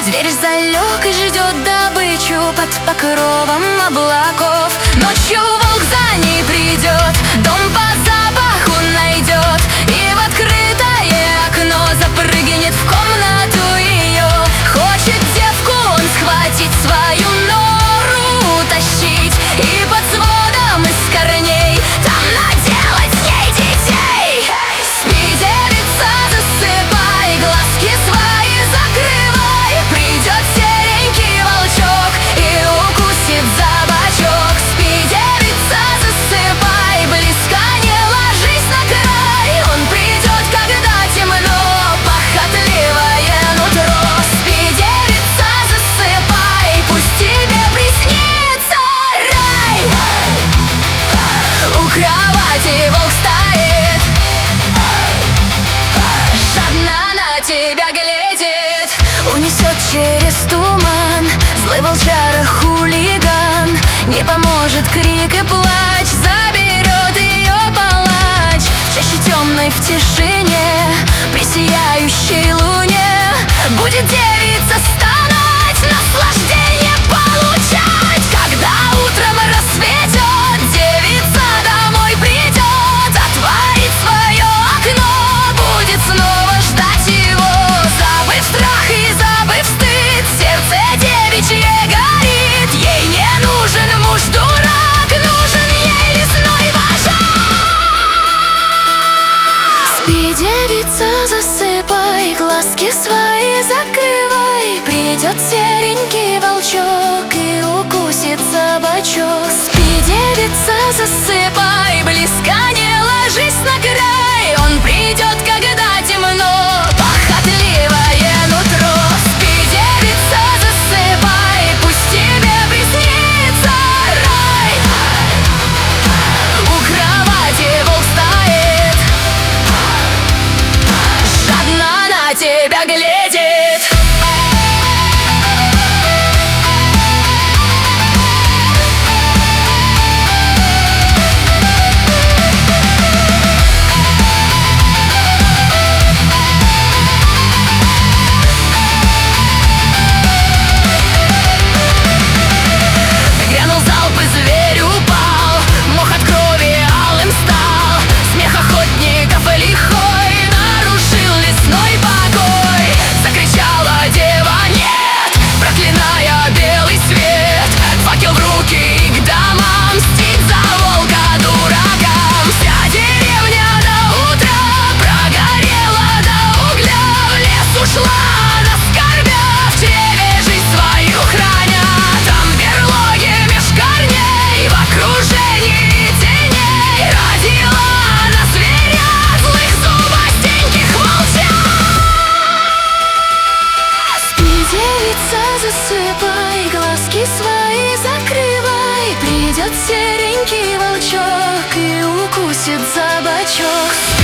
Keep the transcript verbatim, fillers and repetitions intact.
Зверь залег и ждет добычу под покровом облаков. Ночью волк за ней придет, дом по запаху найдет, и в открытое окно запрыгнет в комнату ее. Хочет девку он схватить, свою нору утащить, и под сводом из корней там наделать с ней детей. Спи, девица, засыпай, глазки свои закрывай, придет серенький волчок и укусит за бочок. Спи, девица, засыпай, близко не ложись на край, он придет, когда темно, похотливое нутро. Спи, девица, засыпай, пусть тебе приснится рай. У кровати волк стоит, жадно на тебя глядит. Унесет через туман злой волчара хулиган. Не поможет крик и плач, заберет ее палач. В чаще темной, в тишине, при сияющей луне будет девица стонать, наслаждение получать. Когда утром рассветет, девица домой придет, отворит свое окно, будет снова ждать его. Забыв страх и забыв стыд, сердце девичье горит. Ей не нужен муж дурак, нужен ей лесной вожак. Спи, девица, засыпай, глазки свои закрывай, придет серенький волчок и укусит за бочок. Спи, девица, засыпай, близко не ложись на край, он придет, когда темно, похотливое нутро. Спи, девица, засыпай, пусть тебе приснится рай. У кровати волк стоит, жадно на тебя глядит. Грянул залп, и зверь упал, мох от крови алым стал. Смех охотников лихой нарушил лесной покой. Закричала дева нет, проклиная белый свет. Факел в руки и к домам, мстить за волка дуракам. Вся деревня до утра прогорела до угля, в лес ушла на скорбя, в чреве жизнь свою храня. Там в берлоге меж корней, в окружении теней, родила она зверя, злых зубастеньких волчат. Спи, девица, засыпай, глазки свои закрывай, придет серенький волчок и укусит за бочок.